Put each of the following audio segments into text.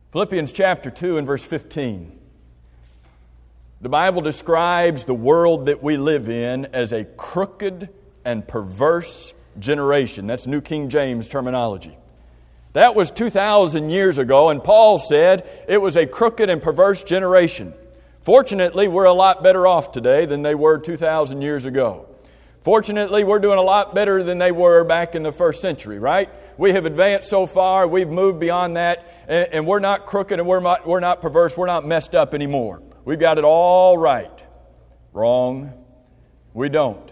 Philippians chapter 2 and verse 15. The Bible describes the world that we live in as a crooked and perverse generation. That's New King James terminology. That was 2,000 years ago, and Paul said it was a crooked and perverse generation. Fortunately, we're a lot better off today than they were 2,000 years ago. Fortunately, we're doing a lot better than they were back in the first century, right? We have advanced so far, we've moved beyond that, and we're not crooked and we're not perverse, we're not messed up anymore. We've got it all right. Wrong. We don't.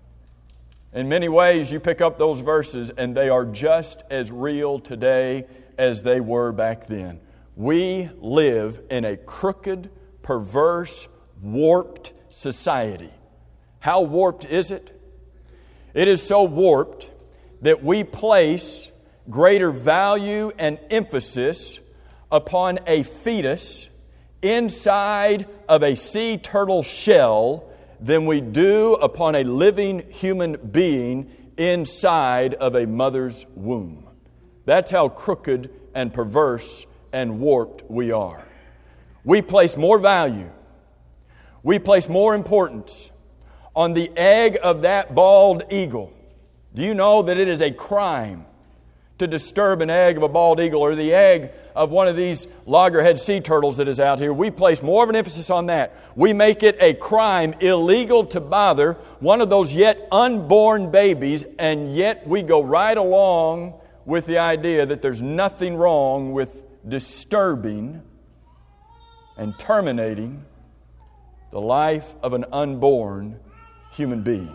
In many ways, you pick up those verses and they are just as real today as they were back then. We live in a crooked, perverse, warped society. How warped is it? It is so warped that we place greater value and emphasis upon a fetus inside of a sea turtle shell than we do upon a living human being inside of a mother's womb. That's how crooked and perverse and warped we are. We place more value, we place more importance on the egg of that bald eagle. Do you know that it is a crime to disturb an egg of a bald eagle or the egg of one of these loggerhead sea turtles that is out here? We place more of an emphasis on that. We make it a crime, illegal to bother one of those yet unborn babies, and yet we go right along with the idea that there's nothing wrong with disturbing and terminating the life of an unborn human being.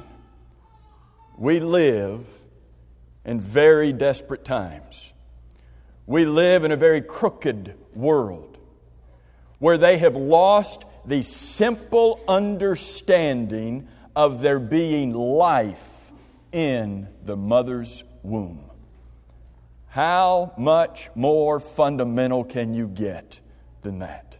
We live in very desperate times. We live in a very crooked world where they have lost the simple understanding of there being life in the mother's womb. How much more fundamental can you get than that?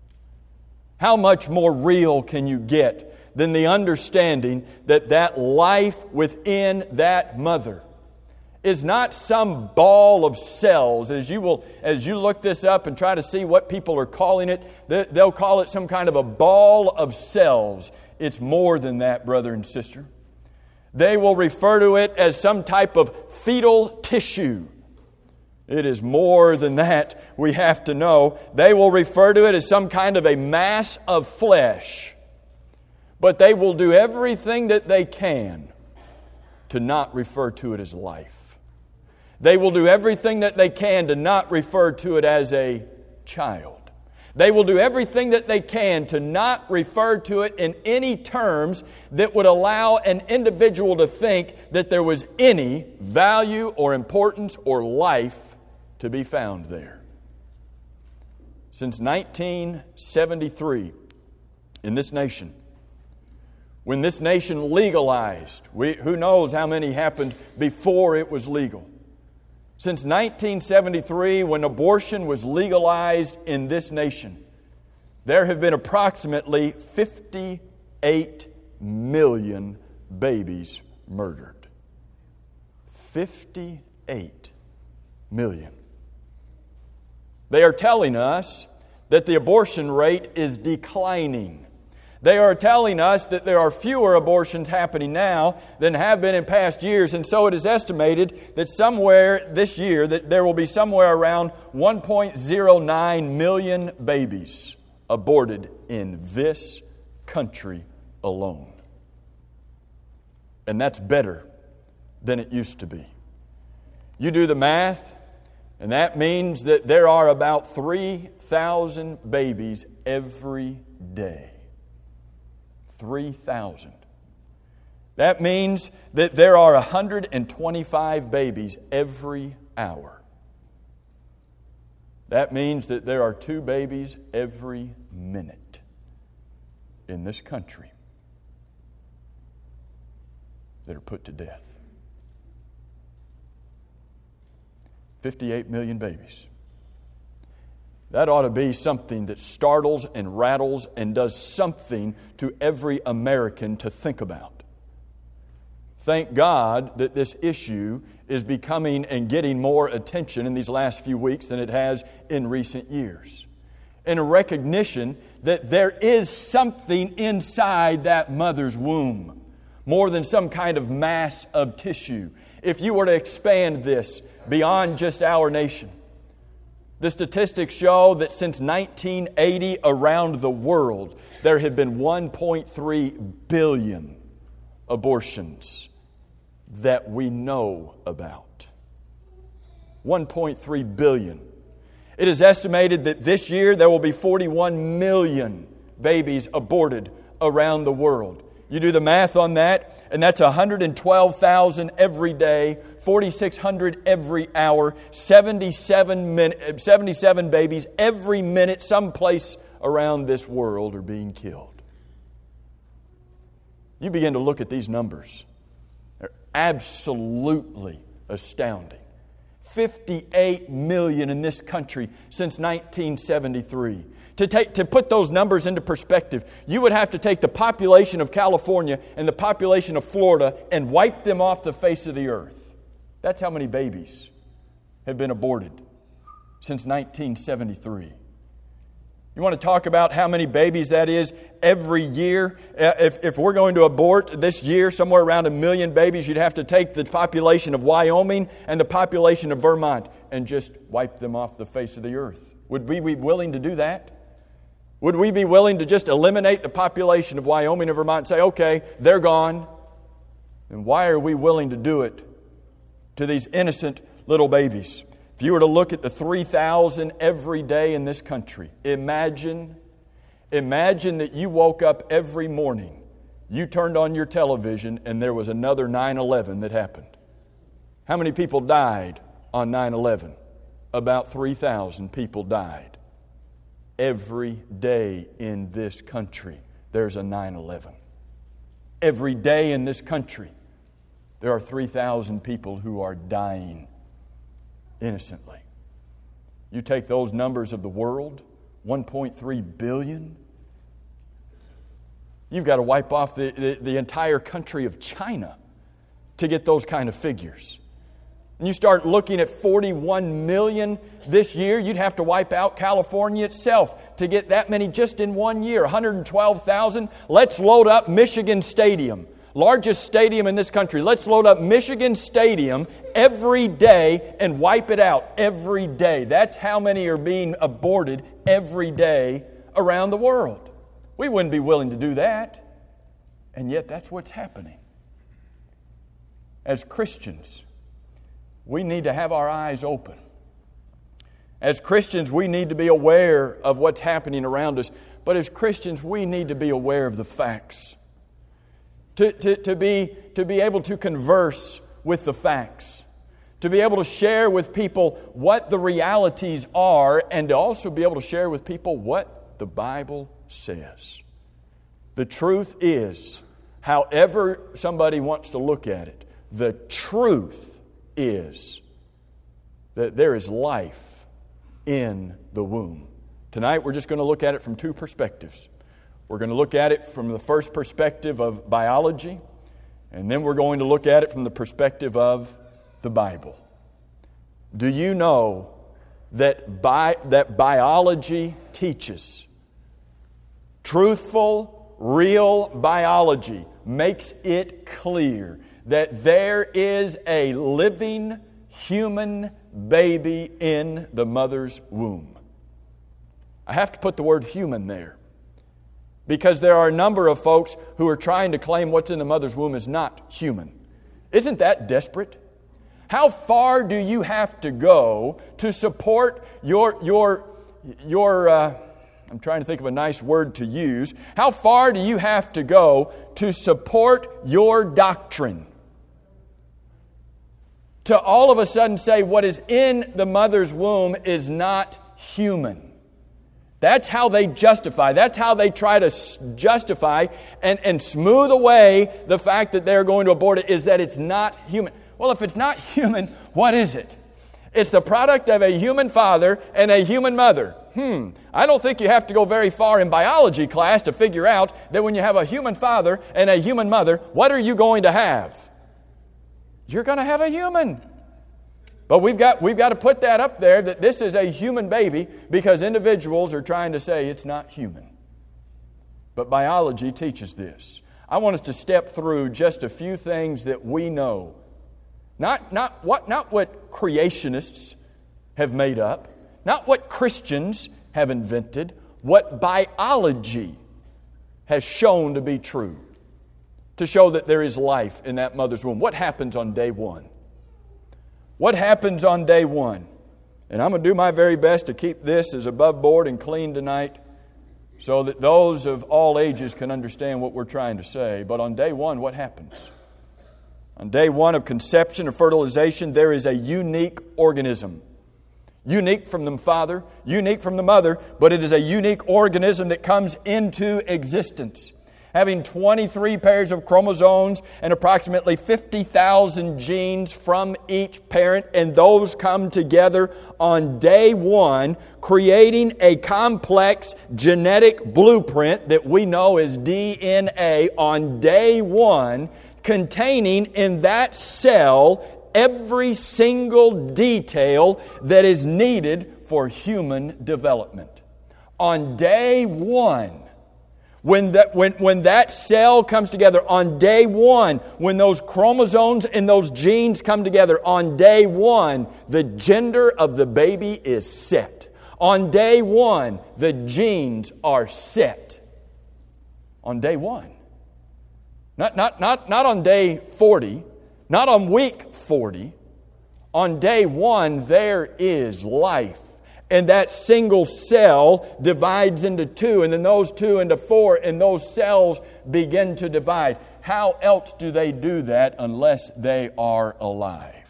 How much more real can you get than the understanding that that life within that mother is not some ball of cells? As you look this up and try to see what people are calling it, they'll call it some kind of a ball of cells. It's more than that, brother and sister. They will refer to it as some type of fetal tissue. It is more than that, we have to know. They will refer to it as some kind of a mass of flesh. But they will do everything that they can to not refer to it as life. They will do everything that they can to not refer to it as a child. They will do everything that they can to not refer to it in any terms that would allow an individual to think that there was any value or importance or life to be found there. Since 1973, in this nation, when this nation legalized, who knows how many happened before it was legal. Since 1973, when abortion was legalized in this nation, there have been approximately 58 million babies murdered. 58 million. They are telling us that the abortion rate is declining. They are telling us that there are fewer abortions happening now than have been in past years. And so it is estimated that somewhere this year that there will be somewhere around 1.09 million babies aborted in this country alone. And that's better than it used to be. You do the math, and that means that there are about 3,000 babies every day. 3,000. That means that there are 125 babies every hour. That means that there are 2 babies every minute in this country that are put to death. 58 million babies. That ought to be something that startles and rattles and does something to every American to think about. Thank God that this issue is becoming and getting more attention in these last few weeks than it has in recent years. And a recognition that there is something inside that mother's womb, more than some kind of mass of tissue. If you were to expand this beyond just our nation, the statistics show that since 1980 around the world, there have been 1.3 billion abortions that we know about. 1.3 billion. It is estimated that this year there will be 41 million babies aborted around the world. You do the math on that, and that's 112,000 every day, 4,600 every hour, 77 babies every minute someplace around this world are being killed. You begin to look at these numbers. They're absolutely astounding. 58 million in this country since 1973. To put those numbers into perspective, you would have to take the population of California and the population of Florida and wipe them off the face of the earth. That's how many babies have been aborted since 1973. You want to talk about how many babies that is every year? If we're going to abort this year somewhere around 1 million babies, you'd have to take the population of Wyoming and the population of Vermont and just wipe them off the face of the earth. Would we be willing to do that? Would we be willing to just eliminate the population of Wyoming and Vermont and say, okay, they're gone? And why are we willing to do it to these innocent little babies? If you were to look at the 3,000 every day in this country, imagine that you woke up every morning, you turned on your television, and there was another 9/11 that happened. How many people died on 9/11? About 3,000 people died. Every day in this country, there's a 9/11. Every day in this country, there are 3,000 people who are dying innocently. You take those numbers of the world, 1.3 billion. You've got to wipe off the entire country of China to get those kind of figures. And you start looking at 41 million this year, you'd have to wipe out California itself to get that many just in 1 year, 112,000. Let's load up Michigan Stadium, largest stadium in this country. Let's load up Michigan Stadium every day and wipe it out every day. That's how many are being aborted every day around the world. We wouldn't be willing to do that. And yet that's what's happening. As Christians, we need to have our eyes open. As Christians, we need to be aware of what's happening around us. But as Christians, we need to be aware of the facts. To be able to converse with the facts. To be able to share with people what the realities are, and to also be able to share with people what the Bible says. The truth is, however somebody wants to look at it, the truth is that there is life in the womb. Tonight we're just going to look at it from two perspectives. We're going to look at it from the first perspective of biology, and then we're going to look at it from the perspective of the Bible. Do you know that biology teaches? Truthful, real biology makes it clear that there is a living human baby in the mother's womb. I have to put the word human there, because there are a number of folks who are trying to claim what's in the mother's womb is not human. Isn't that desperate? How far do you have to go to support your I'm trying to think of a nice word to use. How far do you have to go to support your doctrine? To all of a sudden say what is in the mother's womb is not human. That's how they justify. That's how they try to justify and smooth away the fact that they're going to abort it, is that it's not human. Well, if it's not human, what is it? It's the product of a human father and a human mother. I don't think you have to go very far in biology class to figure out that when you have a human father and a human mother, what are you going to have? you're going to have a human. But we've got to put that up there, that this is a human baby, because individuals are trying to say it's not human. But biology teaches this. I want us to step through just a few things that we know. Not what creationists have made up, not what Christians have invented, what biology has shown to be true, to show that there is life in that mother's womb. What happens on day one? What happens on day one? And I'm going to do my very best to keep this as above board and clean tonight, so that those of all ages can understand what we're trying to say. But on day one, what happens? On day one of conception or fertilization, there is a unique organism. Unique from the father, unique from the mother, but it is a unique organism that comes into existence. Having 23 pairs of chromosomes and approximately 50,000 genes from each parent, and those come together on day one, creating a complex genetic blueprint that we know as DNA on day one, containing in that cell every single detail that is needed for human development. On day one, when that cell comes together, on day one, when those chromosomes and those genes come together, on day one, the gender of the baby is set. On day one, the genes are set. On day one. Not on day 40, not on week 40. On day one, there is life. And that single cell divides into two, and then those two into four, and those cells begin to divide. How else do they do that unless they are alive?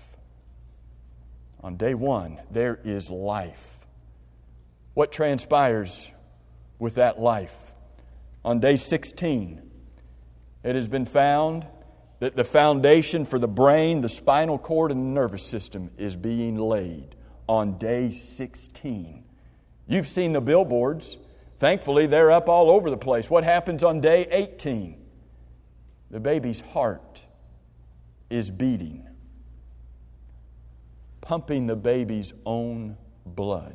On day one, there is life. What transpires with that life? On day 16, it has been found that the foundation for the brain, the spinal cord, and the nervous system is being laid on day 16. You've seen the billboards. Thankfully, they're up all over the place. What happens on day 18? The baby's heart is beating, pumping the baby's own blood.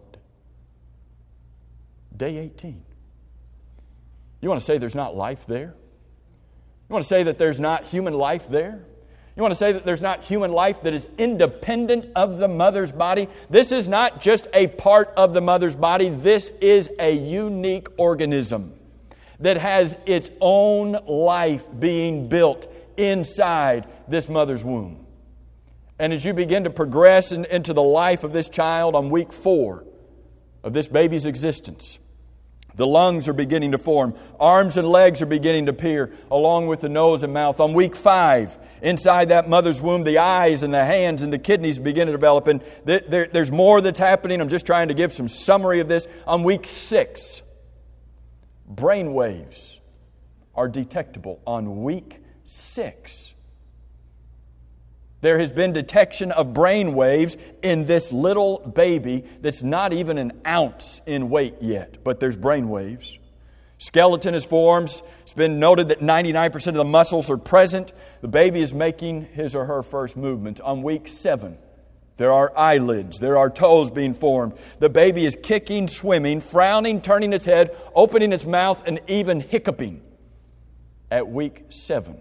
Day 18. You want to say there's not life there? You want to say that there's not human life there? You want to say that there's not human life that is independent of the mother's body? This is not just a part of the mother's body. This is a unique organism that has its own life being built inside this mother's womb. And as you begin to progress into the life of this child on week 4 of this baby's existence, the lungs are beginning to form. Arms and legs are beginning to appear, along with the nose and mouth. On week 5, inside that mother's womb, the eyes and the hands and the kidneys begin to develop. And there's more that's happening. I'm just trying to give some summary of this. On week 6, brain waves are detectable. On week 6, there has been detection of brain waves in this little baby that's not even an ounce in weight yet, but there's brain waves. Skeleton is formed. It's been noted that 99% of the muscles are present. The baby is making his or her first movement. On week 7, there are eyelids. There are toes being formed. The baby is kicking, swimming, frowning, turning its head, opening its mouth, and even hiccuping at week 7.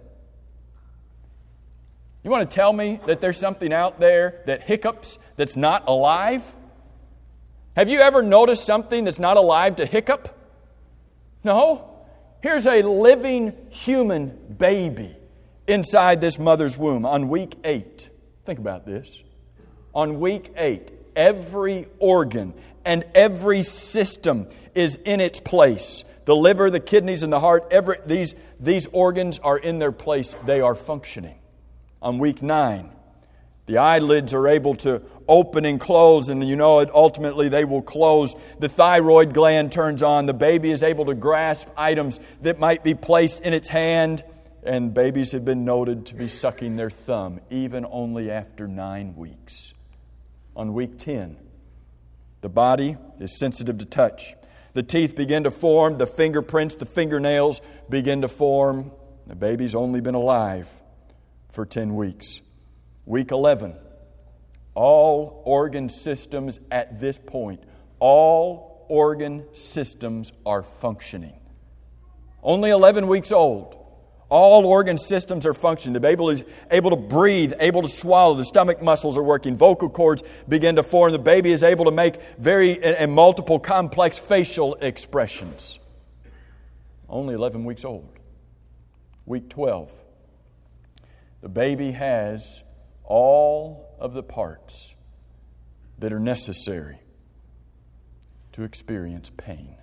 You want to tell me that there's something out there that hiccups that's not alive? Have you ever noticed something that's not alive to hiccup? No. Here's a living human baby inside this mother's womb on week 8. Think about this. On week 8, every organ and every system is in its place. The liver, the kidneys, and the heart, these organs are in their place. They are functioning. On week 9, the eyelids are able to open and close, and ultimately they will close. The thyroid gland turns on. The baby is able to grasp items that might be placed in its hand, and babies have been noted to be sucking their thumb, even only after 9 weeks. On week 10, the body is sensitive to touch. The teeth begin to form. The fingerprints, the fingernails begin to form. The baby's only been alive for 10 weeks. Week 11. All organ systems at this point, all organ systems are functioning. Only 11 weeks old. All organ systems are functioning. The baby is able to breathe, able to swallow. The stomach muscles are working. Vocal cords begin to form. The baby is able to make and multiple complex facial expressions. Only 11 weeks old. Week 12. The baby has all of the parts that are necessary to experience pain.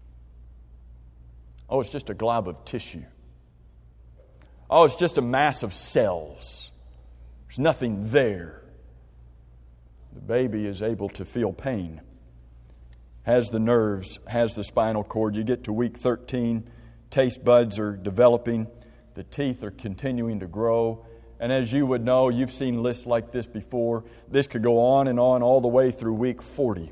Oh, it's just a glob of tissue. Oh, it's just a mass of cells. There's nothing there. The baby is able to feel pain, has the nerves, has the spinal cord. You get to week 13, taste buds are developing, the teeth are continuing to grow. And as you would know, you've seen lists like this before. This could go on and on all the way through week 40.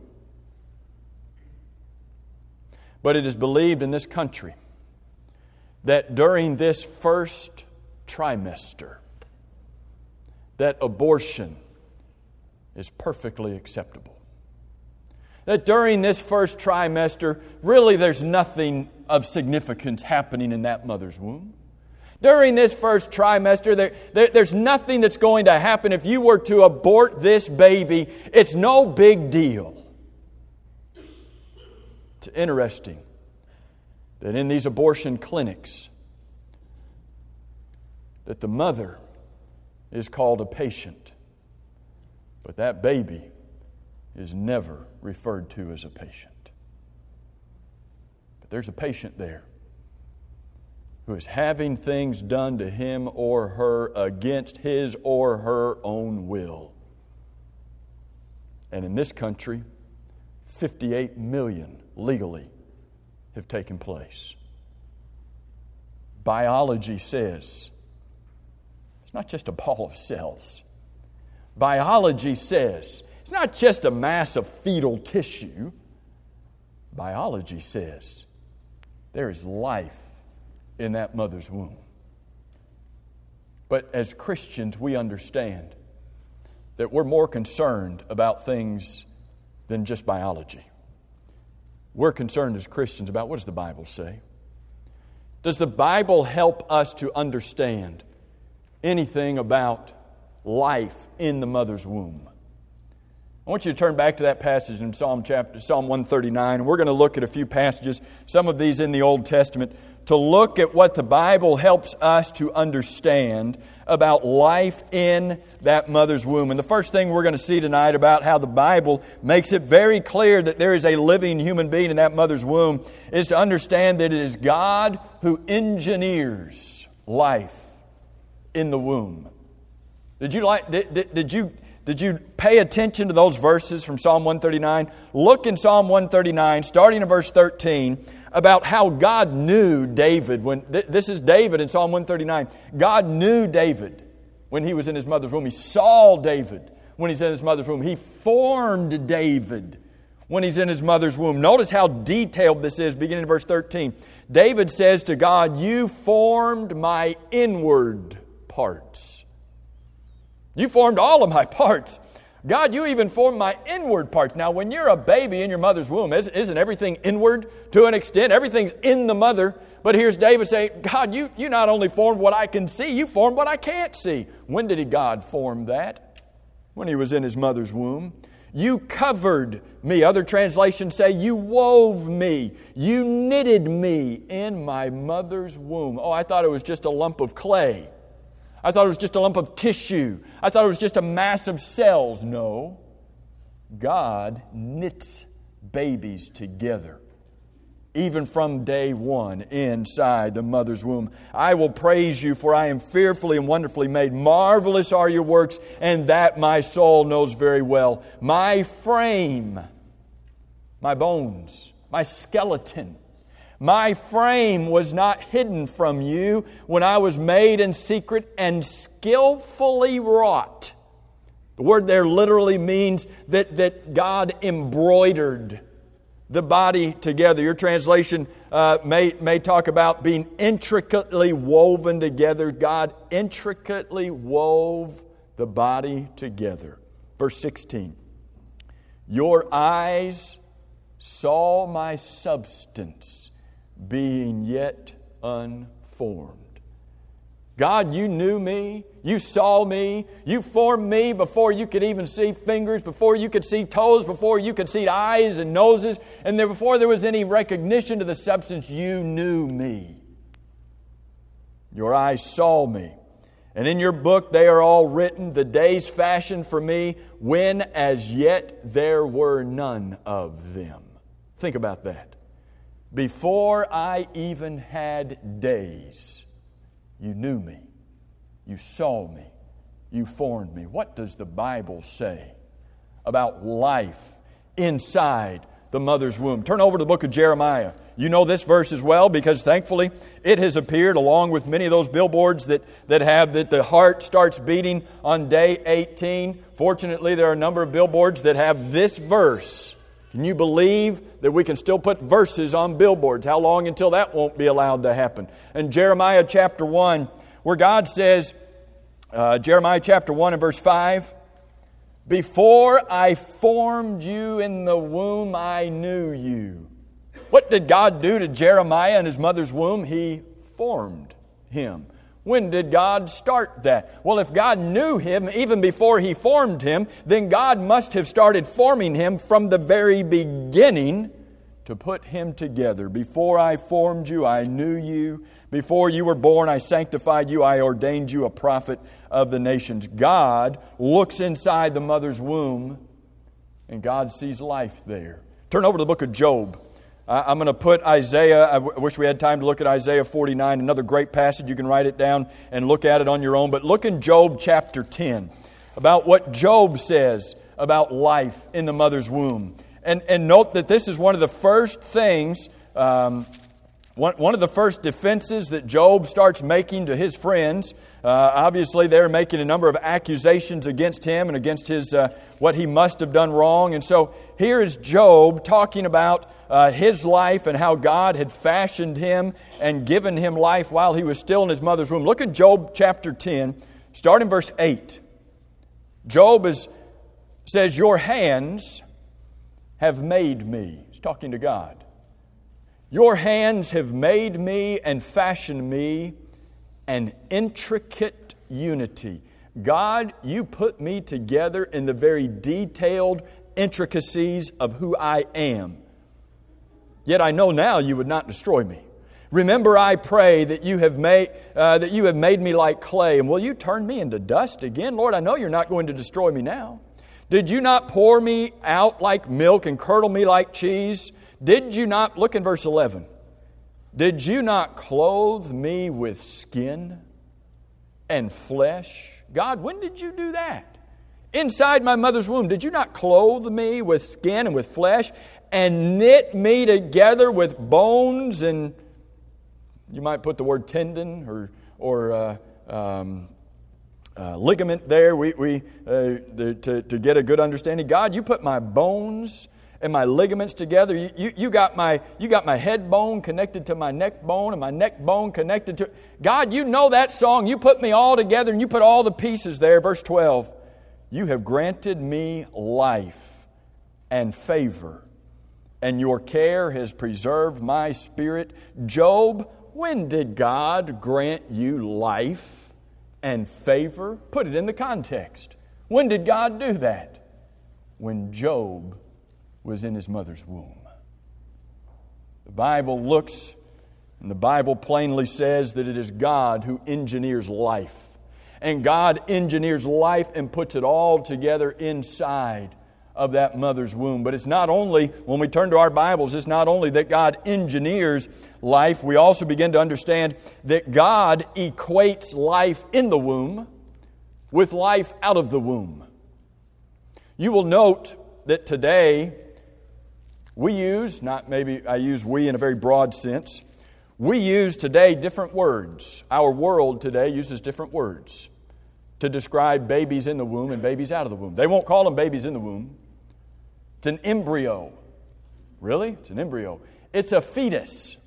But it is believed in this country that during this first trimester, that abortion is perfectly acceptable. That during this first trimester, really there's nothing of significance happening in that mother's womb. During this first trimester, there's nothing that's going to happen. If you were to abort this baby, it's no big deal. It's interesting that in these abortion clinics, that the mother is called a patient, but that baby is never referred to as a patient. But there's a patient there who is having things done to him or her against his or her own will. And in this country, 58 million legally have taken place. Biology says it's not just a ball of cells. Biology says it's not just a mass of fetal tissue. Biology says there is life in that mother's womb. But as Christians, we understand that we're more concerned about things than just biology. We're concerned as Christians about what does the Bible say? Does the Bible help us to understand anything about life in the mother's womb? I want you to turn back to that passage in Psalm 139. We're going to look at a few passages, some of these in the Old Testament, to look at what the Bible helps us to understand about life in that mother's womb. And the first thing we're going to see tonight about how the Bible makes it very clear that there is a living human being in that mother's womb is to understand that it is God who engineers life in the womb. Did you pay attention to those verses from Psalm 139? Look in Psalm 139, starting in verse 13, about how God knew David. This is David in Psalm 139. God knew David when he was in his mother's womb. He saw David when he's in his mother's womb. He formed David when he's in his mother's womb. Notice how detailed this is, beginning in verse 13. David says to God, "You formed my inward parts." You formed all of my parts. God, you even formed my inward parts. Now, when you're a baby in your mother's womb, isn't everything inward to an extent? Everything's in the mother. But here's David saying, God, you not only formed what I can see, you formed what I can't see. When did God form that? When he was in his mother's womb. You covered me. Other translations say you wove me. You knitted me in my mother's womb. Oh, I thought it was just a lump of clay. I thought it was just a lump of tissue. I thought it was just a mass of cells. No. God knits babies together, even from day one, inside the mother's womb. I will praise you, for I am fearfully and wonderfully made. Marvelous are your works, and that my soul knows very well. My frame, my bones, my skeleton, my frame was not hidden from you when I was made in secret and skillfully wrought. The word there literally means that God embroidered the body together. Your translation may talk about being intricately woven together. God intricately wove the body together. Verse 16. Your eyes saw my substance being yet unformed. God, you knew me, you saw me, you formed me before you could even see fingers, before you could see toes, before you could see eyes and noses, and before there was any recognition to the substance, you knew me. Your eyes saw me. And in your book they are all written, the days fashioned for me, when as yet there were none of them. Think about that. Before I even had days, you knew me. You saw me. You formed me. What does the Bible say about life inside the mother's womb? Turn over to the book of Jeremiah. You know this verse as well because thankfully it has appeared along with many of those billboards that have that the heart starts beating on day 18. Fortunately, there are a number of billboards that have this verse. Can you believe that we can still put verses on billboards? How long until that won't be allowed to happen? And Jeremiah chapter 1, where God says, Jeremiah chapter 1 and verse 5, before I formed you in the womb, I knew you. What did God do to Jeremiah in his mother's womb? He formed him. When did God start that? Well, if God knew him even before he formed him, then God must have started forming him from the very beginning to put him together. Before I formed you, I knew you. Before you were born, I sanctified you. I ordained you a prophet of the nations. God looks inside the mother's womb, and God sees life there. Turn over to the book of Job. I'm going to put Isaiah, I wish we had time to look at Isaiah 49, another great passage. You can write it down and look at it on your own. But look in Job chapter 10 about what Job says about life in the mother's womb. And note that this is one of the first things, one of the first defenses that Job starts making to his friends. Obviously, they're making a number of accusations against him and against his what he must have done wrong. And so here is Job talking about his life and how God had fashioned him and given him life while he was still in his mother's womb. Look at Job chapter 10, start in verse 8. Job says, your hands have made me. He's talking to God. Your hands have made me and fashioned me an intricate unity. God, you put me together in the very detailed intricacies of who I am. Yet I know now you would not destroy me. Remember, I pray that you have made me like clay. And will you turn me into dust again? Lord, I know you're not going to destroy me now. Did you not pour me out like milk and curdle me like cheese? Did you not, look in verse 11. Did you not clothe me with skin and flesh? God, when did you do that? Inside my mother's womb, did you not clothe me with skin and with flesh and knit me together with bones? And you might put the word tendon or ligament there to get a good understanding. God, you put my bones and my ligaments together. You got my head bone connected to my neck bone and my neck bone connected to... God, you know that song. You put me all together and you put all the pieces there. Verse 12. You have granted me life and favor, and your care has preserved my spirit. Job, when did God grant you life and favor? Put it in the context. When did God do that? When Job was in his mother's womb. The Bible looks, and the Bible plainly says that it is God who engineers life. And God engineers life and puts it all together inside of that mother's womb. But it's not only, when we turn to our Bibles, it's not only that God engineers life, we also begin to understand that God equates life in the womb with life out of the womb. You will note that today we use, not maybe I use we in a very broad sense, we use today different words. Our world today uses different words to describe babies in the womb and babies out of the womb. They won't call them babies in the womb. It's an embryo. Really? It's an embryo. It's a fetus.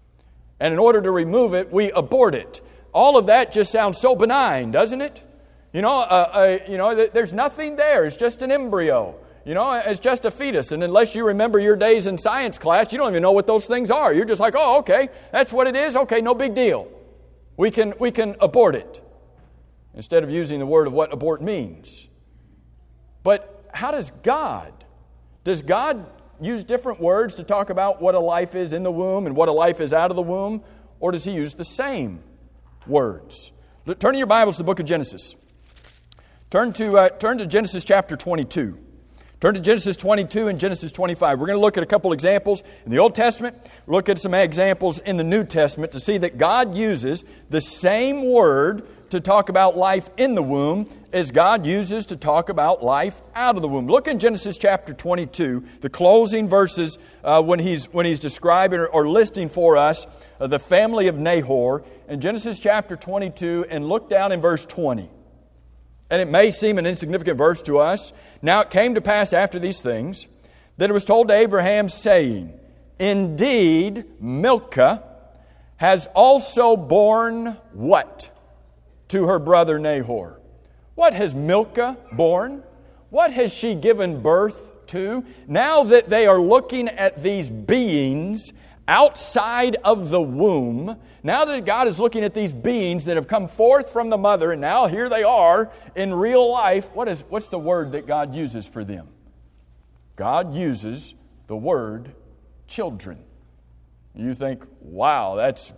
And in order to remove it, we abort it. All of that just sounds so benign, doesn't it? There's nothing there. It's just an embryo. It's just a fetus. And unless you remember your days in science class, you don't even know what those things are. You're just like, oh, okay, that's what it is. Okay, no big deal. We can abort it. Instead of using the word of what abort means. But how does God use different words to talk about what a life is in the womb and what a life is out of the womb? Or does He use the same words? Turn in your Bibles to the book of Genesis. Turn to Genesis chapter 22. Turn to Genesis 22 and Genesis 25. We're going to look at a couple examples in the Old Testament. We'll look at some examples in the New Testament to see that God uses the same word to talk about life in the womb as God uses to talk about life out of the womb. Look in Genesis chapter 22, the closing verses when he's describing or listing for us the family of Nahor in Genesis chapter 22, and look down in verse 20. And it may seem an insignificant verse to us. Now it came to pass after these things that it was told to Abraham, saying, indeed, Milcah has also borne what? To her brother Nahor. What has Milcah borne? What has she given birth to? Now that they are looking at these beings outside of the womb, now that God is looking at these beings that have come forth from the mother, and now here they are in real life, what's the word that God uses for them? God uses the word children. You think, wow, that's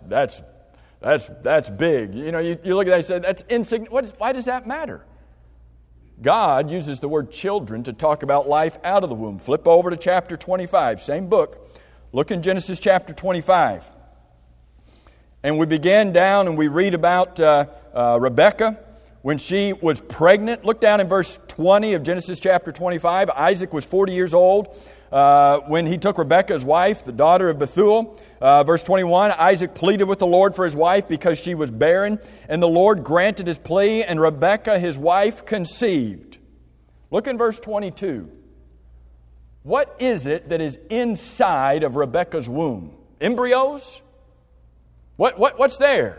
big. You look at that and say, that's insignificant. Why does that matter? God uses the word children to talk about life out of the womb. Flip over to chapter 25, same book. Look in Genesis chapter 25. And we begin down and we read about Rebekah when she was pregnant. Look down in verse 20 of Genesis chapter 25. Isaac was 40 years old when he took Rebekah as wife, the daughter of Bethuel. Verse 21, Isaac pleaded with the Lord for his wife because she was barren, and the Lord granted his plea, and Rebekah, his wife, conceived. Look in verse 22. What is it that is inside of Rebekah's womb? Embryos? What's there?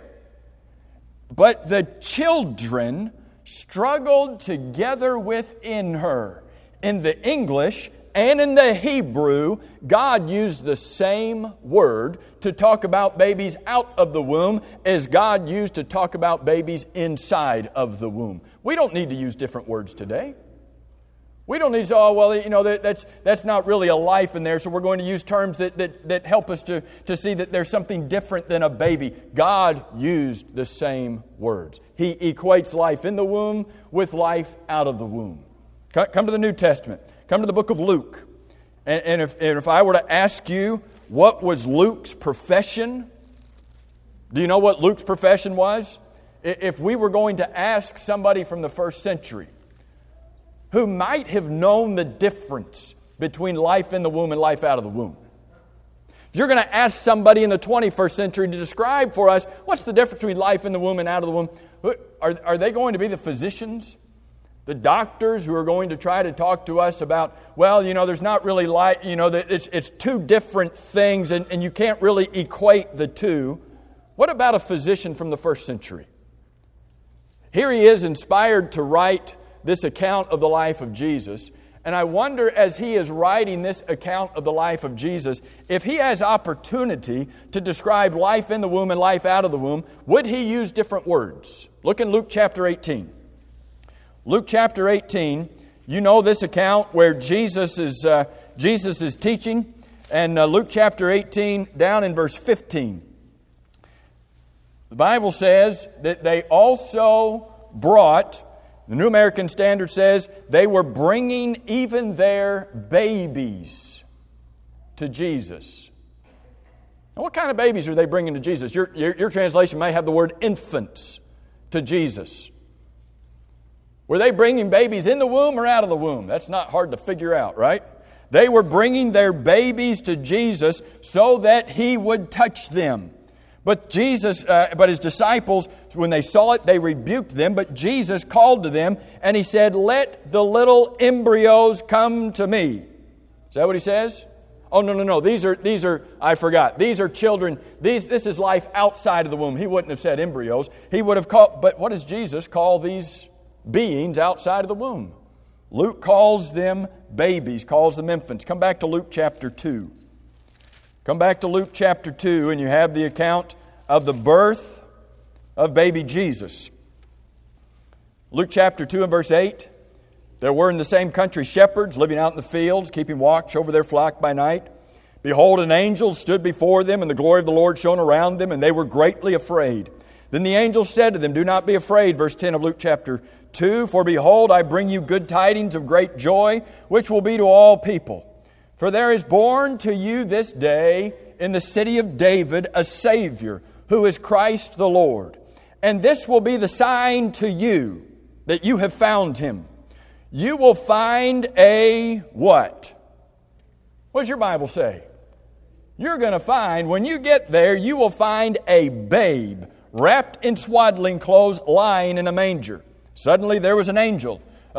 But the children struggled together within her. In the English and in the Hebrew, God used the same word to talk about babies out of the womb as God used to talk about babies inside of the womb. We don't need to use different words today. We don't need to say, oh, well, that's not really a life in there, so we're going to use terms that help us to see that there's something different than a baby. God used the same words. He equates life in the womb with life out of the womb. Come to the New Testament. Come to the book of Luke. And if I were to ask you, what was Luke's profession? Do you know what Luke's profession was? If we were going to ask somebody from the first century who might have known the difference between life in the womb and life out of the womb. If you're going to ask somebody in the 21st century to describe for us what's the difference between life in the womb and out of the womb, are they going to be the physicians, the doctors who are going to try to talk to us about, there's not really life, it's two different things and you can't really equate the two. What about a physician from the first century? Here he is inspired to write this account of the life of Jesus. And I wonder, as he is writing this account of the life of Jesus, if he has opportunity to describe life in the womb and life out of the womb, would he use different words? Look in Luke chapter 18. Luke chapter 18, you know this account where Jesus is teaching. And Luke chapter 18, down in verse 15. The Bible says that they also brought, the New American Standard says, they were bringing even their babies to Jesus. Now, what kind of babies are they bringing to Jesus? Your translation may have the word infants to Jesus. Were they bringing babies in the womb or out of the womb? That's not hard to figure out, right? They were bringing their babies to Jesus so that He would touch them. But His disciples, when they saw it, they rebuked them. But Jesus called to them and He said, "Let the little embryos come to me." Is that what He says? Oh, no. These are, I forgot. These are children. This is life outside of the womb. He wouldn't have said embryos. He would have called, but what does Jesus call these beings outside of the womb. Luke calls them babies, calls them infants. Come back to Luke chapter 2. Come back to Luke chapter 2, and you have the account of the birth of baby Jesus. Luke chapter 2 and verse 8. There were in the same country shepherds living out in the fields, keeping watch over their flock by night. Behold, an angel stood before them, and the glory of the Lord shone around them, and they were greatly afraid. Then the angel said to them, Do not be afraid, verse 10 of Luke chapter 2, For behold, I bring you good tidings of great joy, which will be to all people. For there is born to you this day in the city of David a Savior, who is Christ the Lord. And this will be the sign to you that you have found Him. You will find a what? What does your Bible say? You're going to find, when you get there, you will find a babe wrapped in swaddling clothes lying in a manger. Suddenly there was an angel,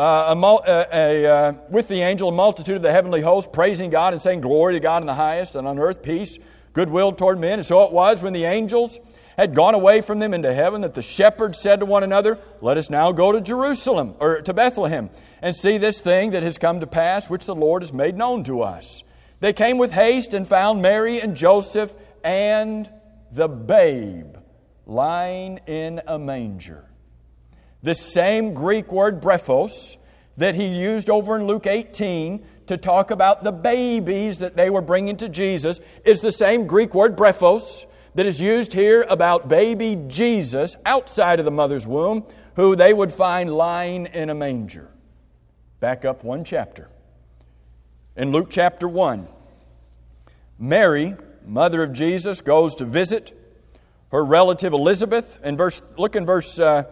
with the angel, a multitude of the heavenly host, praising God and saying, Glory to God in the highest, and on earth peace, goodwill toward men. And so it was when the angels had gone away from them into heaven that the shepherds said to one another, Let us now go to Jerusalem, or to Bethlehem, and see this thing that has come to pass, which the Lord has made known to us. They came with haste and found Mary and Joseph and the babe lying in a manger. This same Greek word brephos that he used over in Luke 18 to talk about the babies that they were bringing to Jesus is the same Greek word brephos that is used here about baby Jesus outside of the mother's womb, who they would find lying in a manger. Back up one chapter. In Luke chapter 1, Mary, mother of Jesus, goes to visit her relative Elizabeth. Look in verse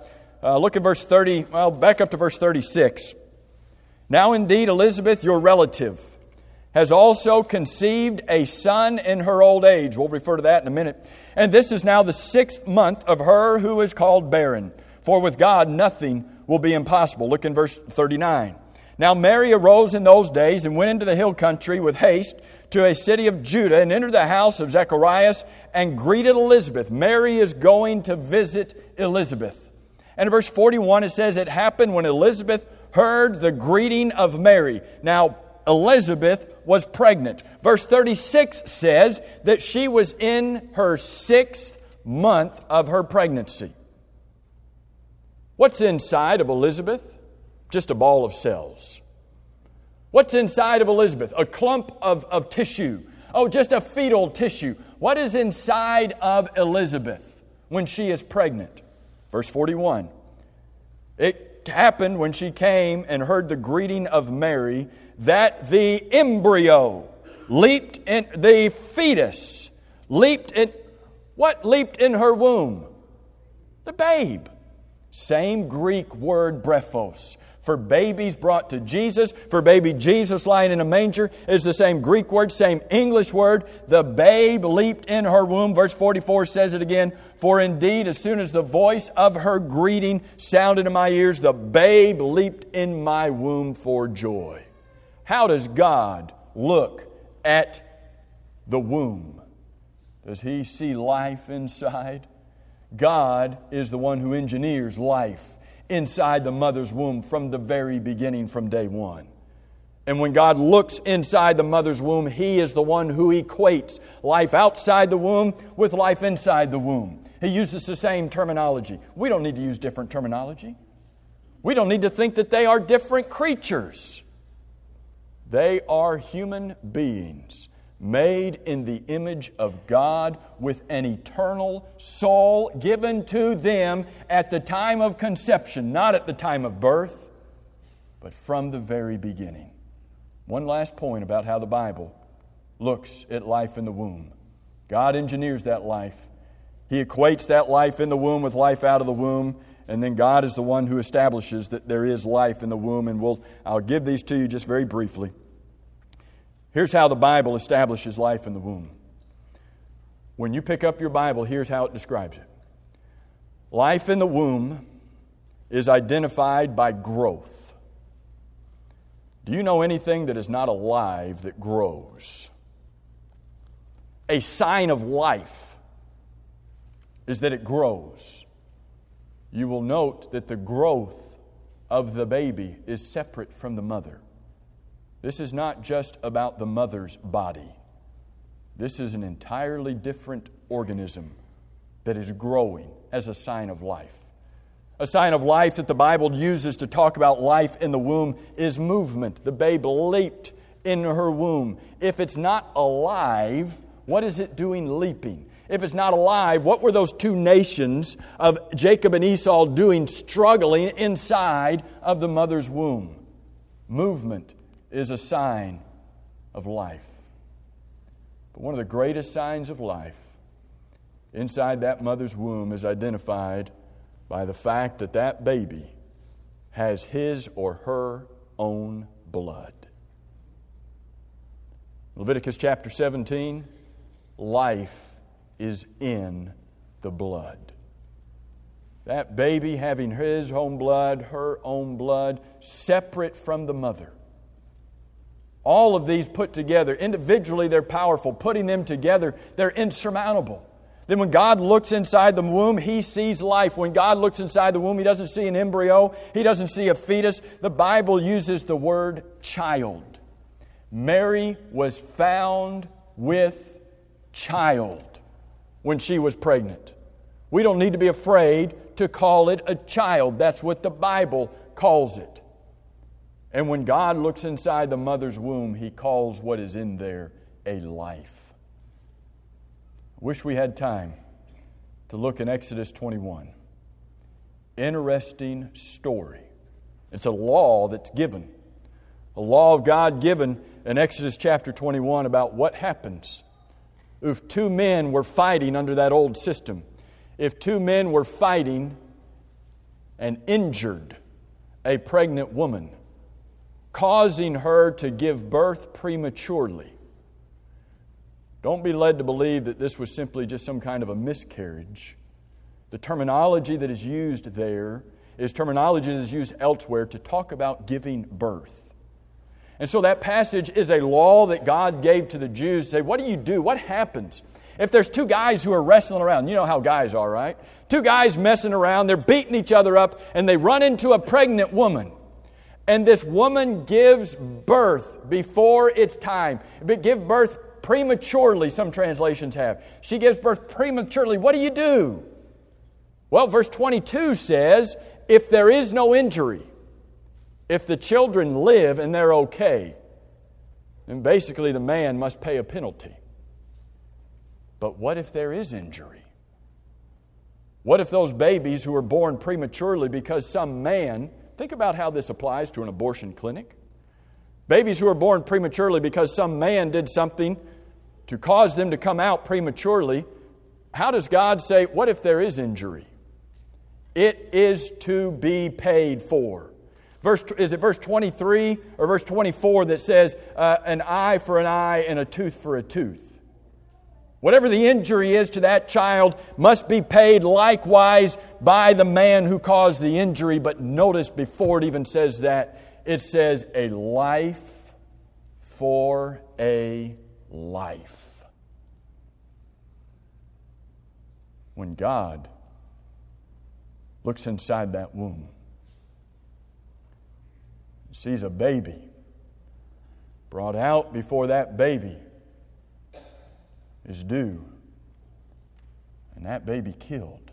30. Well, back up to verse 36. Now indeed, Elizabeth, your relative, has also conceived a son in her old age. We'll refer to that in a minute. And this is now the 6th month of her who is called barren. For with God nothing will be impossible. Look in verse 39. Now Mary arose in those days and went into the hill country with haste to a city of Judah and entered the house of Zacharias and greeted Elizabeth. Mary is going to visit Elizabeth. And in verse 41 it says, It happened when Elizabeth heard the greeting of Mary. Now Elizabeth was pregnant. Verse 36 says that she was in her 6th month of her pregnancy. What's inside of Elizabeth? Just a ball of cells. What's inside of Elizabeth? A clump of tissue. Oh, just a fetal tissue. What is inside of Elizabeth when she is pregnant? Verse 41. It happened when she came and heard the greeting of Mary that the embryo leaped in, the fetus leaped in, what leaped in her womb? The babe. Same Greek word brephos. For babies brought to Jesus, for baby Jesus lying in a manger, is the same Greek word, same English word. The babe leaped in her womb. Verse 44 says it again. For indeed, as soon as the voice of her greeting sounded in my ears, the babe leaped in my womb for joy. How does God look at the womb? Does He see life inside? God is the one who engineers life inside the mother's womb from the very beginning, from day one. And when God looks inside the mother's womb, He is the one who equates life outside the womb with life inside the womb. He uses the same terminology. We don't need to use different terminology. We don't need to think that they are different creatures. They are human beings made in the image of God with an eternal soul given to them at the time of conception, not at the time of birth, but from the very beginning. One last point about how the Bible looks at life in the womb. God engineers that life. He equates that life in the womb with life out of the womb, and then God is the one who establishes that there is life in the womb, and I'll give these to you just very briefly. Here's how the Bible establishes life in the womb. When you pick up your Bible, here's how it describes it. Life in the womb is identified by growth. Do you know anything that is not alive that grows? A sign of life is that it grows. You will note that the growth of the baby is separate from the mother. This is not just about the mother's body. This is an entirely different organism that is growing as a sign of life. A sign of life that the Bible uses to talk about life in the womb is movement. The babe leaped in her womb. If it's not alive, what is it doing leaping? If it's not alive, what were those two nations of Jacob and Esau doing, struggling inside of the mother's womb? Movement is a sign of life. But one of the greatest signs of life inside that mother's womb is identified by the fact that that baby has his or her own blood. Leviticus chapter 17, life is in the blood. That baby having his own blood, her own blood, separate from the mother. All of these put together, individually they're powerful. Putting them together, they're insurmountable. Then when God looks inside the womb, He sees life. When God looks inside the womb, He doesn't see an embryo. He doesn't see a fetus. The Bible uses the word child. Mary was found with child when she was pregnant. We don't need to be afraid to call it a child. That's what the Bible calls it. And when God looks inside the mother's womb, He calls what is in there a life. I wish we had time to look in Exodus 21. Interesting story. It's a law that's given. A law of God given in Exodus chapter 21 about what happens if two men were fighting under that old system. If two men were fighting and injured a pregnant woman, causing her to give birth prematurely. Don't be led to believe that this was simply just some kind of a miscarriage. The terminology that is used there is terminology that is used elsewhere to talk about giving birth. And so that passage is a law that God gave to the Jews to say, what do you do? What happens if there's two guys who are wrestling around? You know how guys are, right? Two guys messing around, they're beating each other up, and they run into a pregnant woman. And this woman gives birth before its time. Give birth prematurely, some translations have. She gives birth prematurely. What do you do? Well, verse 22 says, if there is no injury, if the children live and they're okay, then basically the man must pay a penalty. But what if there is injury? What if those babies who are born prematurely because some man, think about how this applies to an abortion clinic. Babies who are born prematurely because some man did something to cause them to come out prematurely. How does God say, what if there is injury? It is to be paid for. Is it verse 23 or verse 24 that says, an eye for an eye and a tooth for a tooth? Whatever the injury is to that child must be paid likewise by the man who caused the injury. But notice before it even says that, it says a life for a life. When God looks inside that womb, he sees a baby brought out before that baby is due, and that baby killed.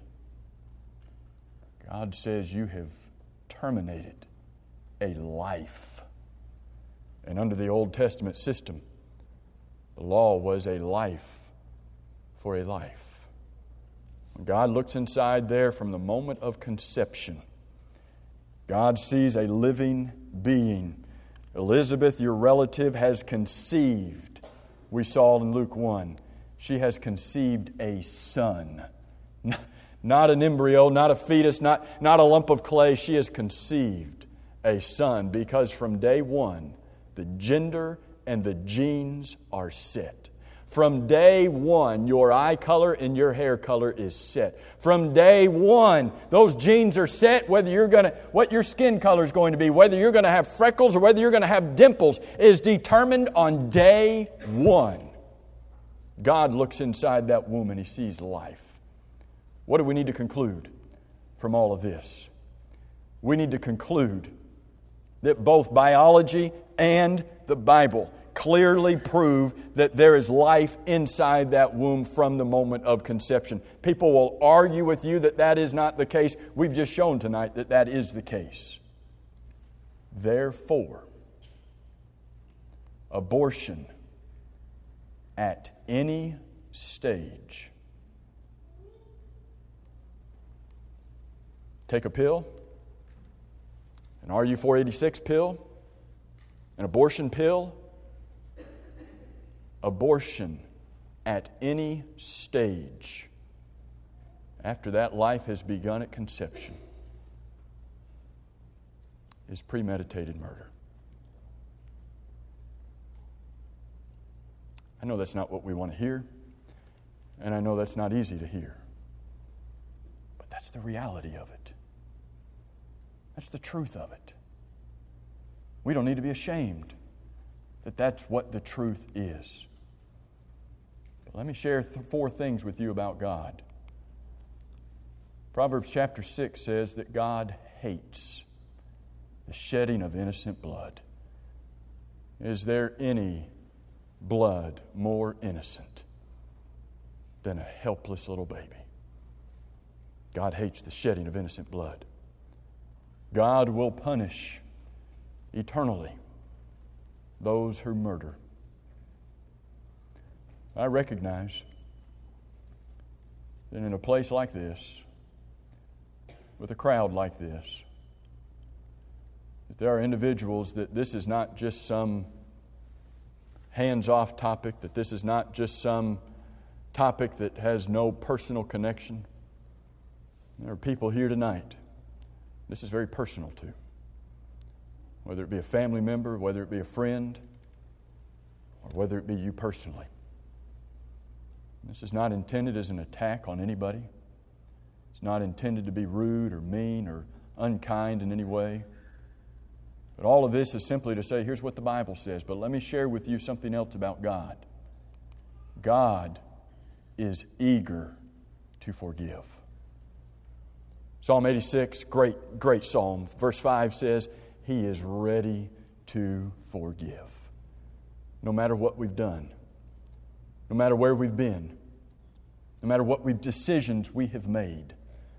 God says, you have terminated a life. And under the Old Testament system, the law was a life for a life. When God looks inside there from the moment of conception, God sees a living being. Elizabeth, your relative, has conceived. We saw it in Luke 1. She has conceived a son. Not an embryo, not a fetus, not a lump of clay. She has conceived a son because from day one, the gender and the genes are set. From day one, your eye color and your hair color is set. From day one, those genes are set. What your skin color is going to be, whether you're going to have freckles or whether you're going to have dimples, is determined on day one. God looks inside that womb and He sees life. What do we need to conclude from all of this? we need to conclude that both biology and the Bible clearly prove that there is life inside that womb from the moment of conception. People will argue with you that that is not the case. We've just shown tonight that that is the case. Therefore, abortion at any stage. Take a pill, an RU486 pill, an abortion pill. Abortion at any stage after that life has begun at conception is premeditated murder. I know that's not what we want to hear, and I know that's not easy to hear, but that's the reality of it. That's the truth of it. We don't need to be ashamed that that's what the truth is. But let me share 4 things with you about God. Proverbs chapter 6 says that God hates the shedding of innocent blood. Is there any blood more innocent than a helpless little baby? God hates the shedding of innocent blood. God will punish eternally those who murder. I recognize that in a place like this, with a crowd like this, that there are individuals that this is not just some hands-off topic, that this is not just some topic that has no personal connection. There are people here tonight this is very personal to. Whether it be a family member, whether it be a friend, or whether it be you personally. This is not intended as an attack on anybody. It's not intended to be rude or mean or unkind in any way. But all of this is simply to say, here's what the Bible says. But let me share with you something else about God. God is eager to forgive. Psalm 86, great psalm. Verse 5 says, He is ready to forgive. No matter what we've done, no matter where we've been, no matter what decisions we have made,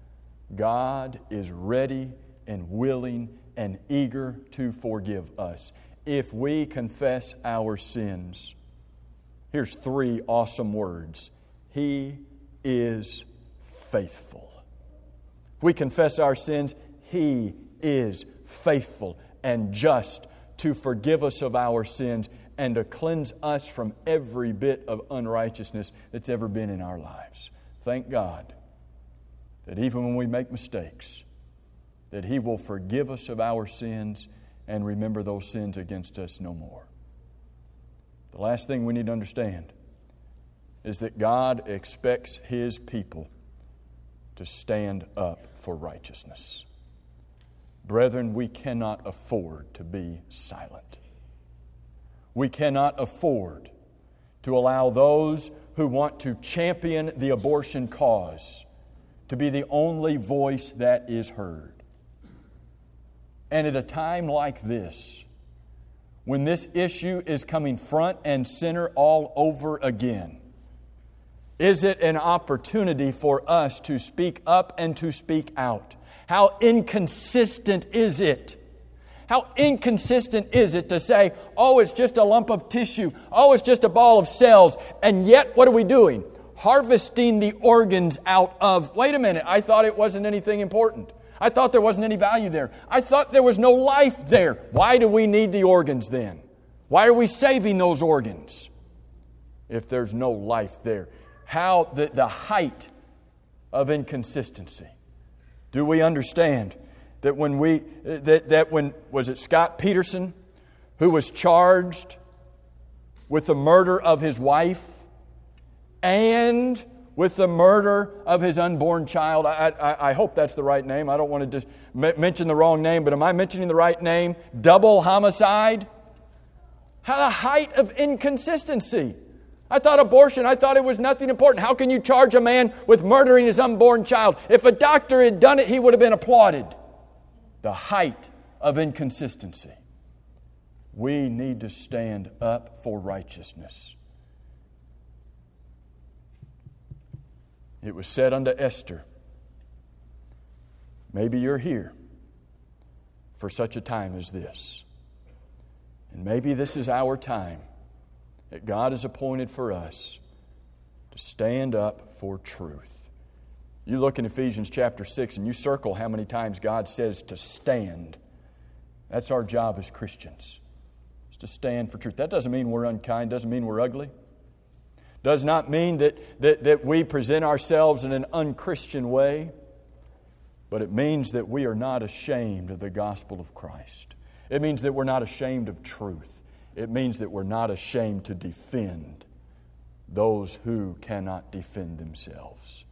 God is ready and willing and eager to forgive us. If we confess our sins, here's 3 awesome words. He is faithful. If we confess our sins, He is faithful and just to forgive us of our sins and to cleanse us from every bit of unrighteousness that's ever been in our lives. Thank God that even when we make mistakes, that He will forgive us of our sins and remember those sins against us no more. The last thing we need to understand is that God expects His people to stand up for righteousness. Brethren, we cannot afford to be silent. We cannot afford to allow those who want to champion the abortion cause to be the only voice that is heard. And at a time like this, when this issue is coming front and center all over again, is it an opportunity for us to speak up and to speak out? How inconsistent is it? How inconsistent is it to say, oh, it's just a lump of tissue. Oh, it's just a ball of cells. And yet, what are we doing? Harvesting the organs out of, wait a minute, I thought it wasn't anything important. I thought there wasn't any value there. I thought there was no life there. Why do we need the organs then? Why are we saving those organs if there's no life there? How the height of inconsistency. Do we understand that when was it Scott Peterson who was charged with the murder of his wife and with the murder of his unborn child? I hope that's the right name. I don't want to mention the wrong name, but am I mentioning the right name? Double homicide? How the height of inconsistency. I thought it was nothing important. How can you charge a man with murdering his unborn child? If a doctor had done it, he would have been applauded. the height of inconsistency. We need to stand up for righteousness. It was said unto Esther, maybe you're here for such a time as this. And maybe this is our time that God has appointed for us to stand up for truth. You look in Ephesians chapter 6 and you circle how many times God says to stand. That's our job as Christians, is to stand for truth. That doesn't mean we're unkind, doesn't mean we're ugly. Does not mean that we present ourselves in an unchristian way, but it means that we are not ashamed of the gospel of Christ. It means that we're not ashamed of truth. It means that we're not ashamed to defend those who cannot defend themselves.